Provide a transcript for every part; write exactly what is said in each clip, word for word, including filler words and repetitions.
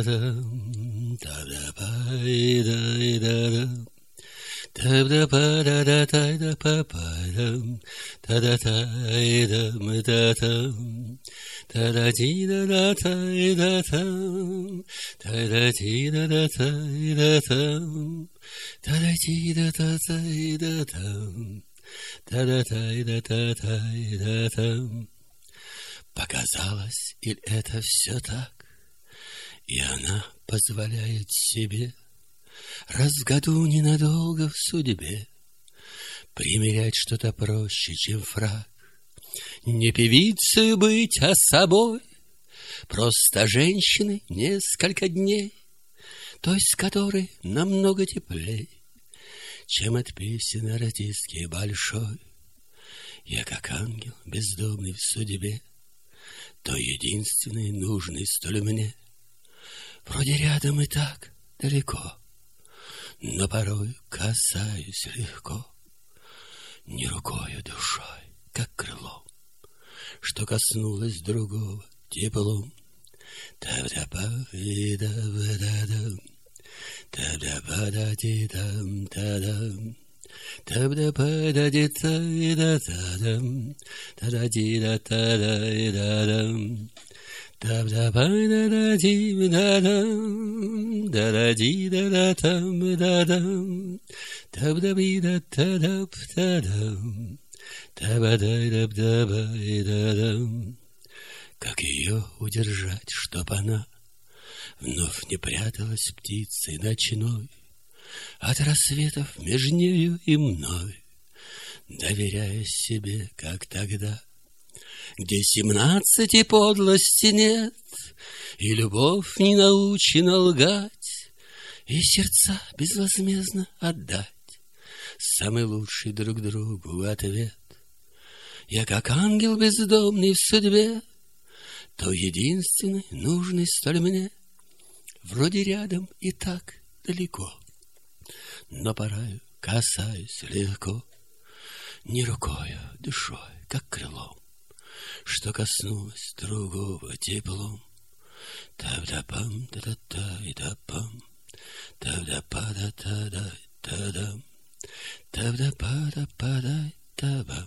та-да-дам, та-да-пай-дай-да-дам, та-да-па-да-да-тай-да-па-пай-дам, та-да-тай-дам-да-дам, та-да-ти-да-да-тай-да-там, та-да-ти-да-да-тай-да-там, та-да-ти-да-да-тай-да-там, та-да-тай-да-та-тай-да-там. Показалось, или это все так, и она позволяет себе раз в году ненадолго в судьбе примерять что-то проще, чем фрак. Не певицей быть, а собой, просто женщины несколько дней, той, с которой намного теплей, чем от песен артистки большой. Я как ангел бездомный в судьбе, то единственный нужный столь мне. Вроде рядом и так далеко, но порой касаюсь легко, не рукою, душой, как крылом, что коснулось другого теплом. Та-да-па-и-да-ба-да-дам, та-да-па-да-ди-дам, та-дам, та-да-па-да-ди-та-и-да-та-дам, та-да-ди-да-та-да-и-да-дам, та-да-па-да-да-ди-да-дам, да-да-ди-да-да-там-да-дам, та-да-би-да-та-да-п-та-дам, та-ба-дай-да-да-ба-и-да-дам. Как ее удержать, чтоб она вновь не пряталась птицей ночной от рассветов меж нею и мной, доверяя себе, как тогда, где семнадцати подлости нет, и любовь не научена лгать, и сердца безвозмездно отдать самый лучший друг другу ответ. Я как ангел бездомный в судьбе, то единственный нужный столь мне, вроде рядом и так далеко, но порою касаюсь легко, не рукою, душой, как крылом, что коснулось другого теплом. Та-да-пам, та-да-та-и-да-пам, та-да-па-да-та-да-та-дам, та-да-па-да-па-да-та-бам,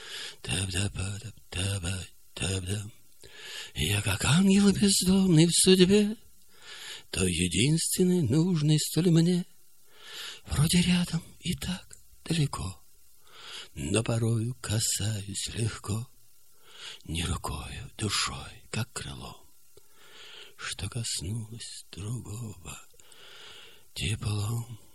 та-да-па-да-та-ба-та-дам. Я как ангел бездомный в судьбе, то единственный нужный столь мне, вроде рядом и так далеко, но порою касаюсь легко, не рукою, душой, как крылом, что коснулось другого теплом.